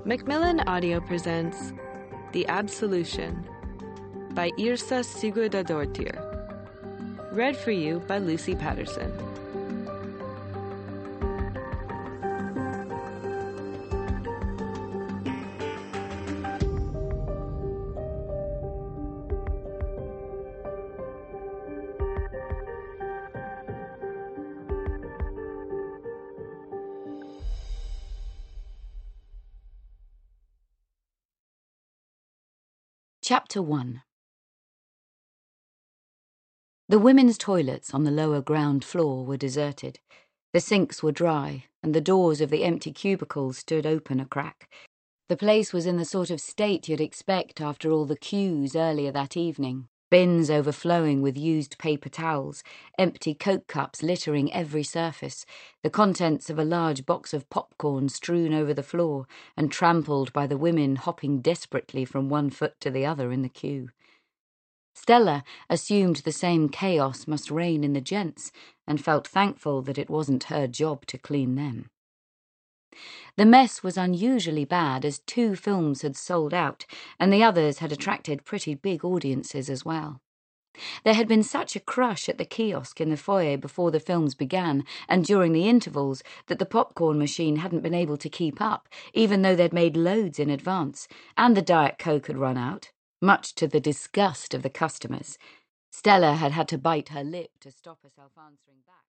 Macmillan Audio presents The Absolution by Yrsa Sigurðardóttir. Read for you by Lucy Patterson. Chapter 1. The women's toilets on the lower ground floor were deserted. The sinks were dry, and the doors of the empty cubicles stood open a crack. The place was in the sort of state you'd expect after all the queues earlier that evening. Bins overflowing with used paper towels, empty Coke cups littering every surface, the contents of a large box of popcorn strewn over the floor and trampled by the women hopping desperately from one foot to the other in the queue. Stella assumed the same chaos must reign in the gents and felt thankful that it wasn't her job to clean them. The mess was unusually bad as 2 films had sold out and the others had attracted pretty big audiences as well. There had been such a crush at the kiosk in the foyer before the films began and during the intervals that the popcorn machine hadn't been able to keep up, even though they'd made loads in advance, and the Diet Coke had run out, much to the disgust of the customers. Stella had had to bite her lip to stop herself answering back.